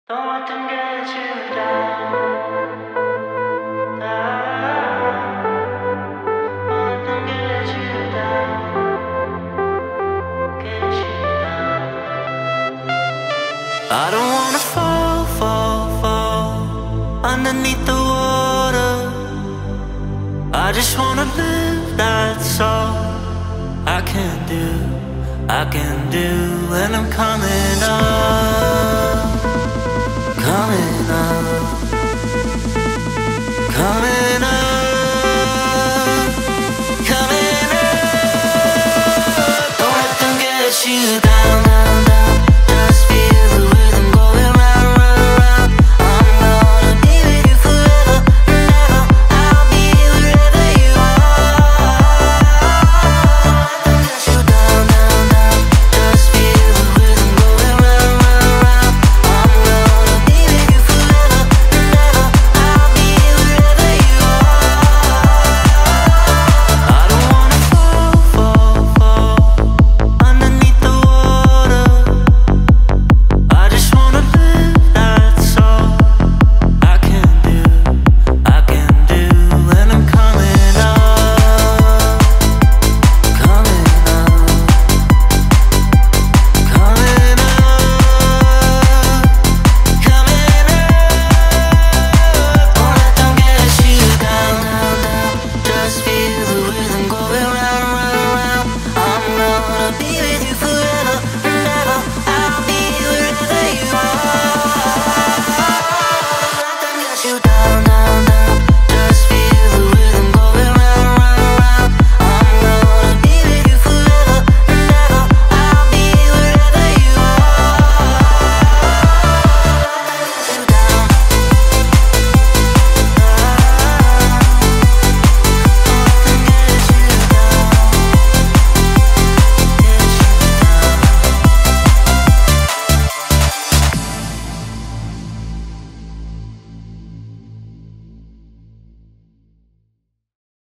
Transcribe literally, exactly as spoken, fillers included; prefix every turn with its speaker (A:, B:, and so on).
A: Don't let them get you down, down. Don't let them get you down, get you down. I don't wanna fall, fall, fall underneath the water. I just wanna live, that's all I can do, I can do. And I'm coming up, coming